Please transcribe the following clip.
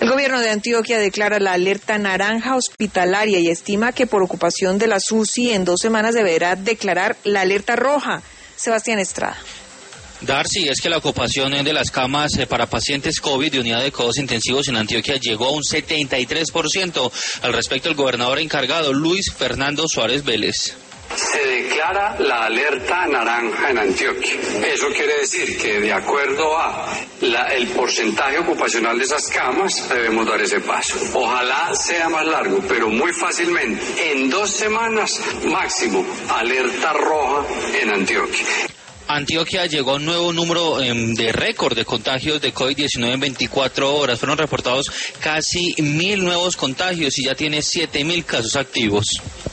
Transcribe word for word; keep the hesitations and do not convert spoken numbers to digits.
El gobierno de Antioquia declara la alerta naranja hospitalaria y estima que por ocupación de las U C I en dos semanas deberá declarar la alerta roja. Sebastián Estrada. Darcy, es que la ocupación de las camas para pacientes COVID de unidad de cuidados intensivos en Antioquia llegó a un setenta y tres por ciento. Al respecto, el gobernador encargado, Luis Fernando Suárez Vélez. Se declara la alerta naranja en Antioquia. Eso quiere decir que de acuerdo a la, el porcentaje ocupacional de esas camas debemos dar ese paso. Ojalá sea más largo, pero muy fácilmente, en dos semanas máximo, alerta roja en Antioquia. Antioquia llegó a un nuevo número eh, de récord de contagios de COVID diecinueve en veinticuatro horas. Fueron reportados casi mil nuevos contagios y ya tiene siete mil casos activos.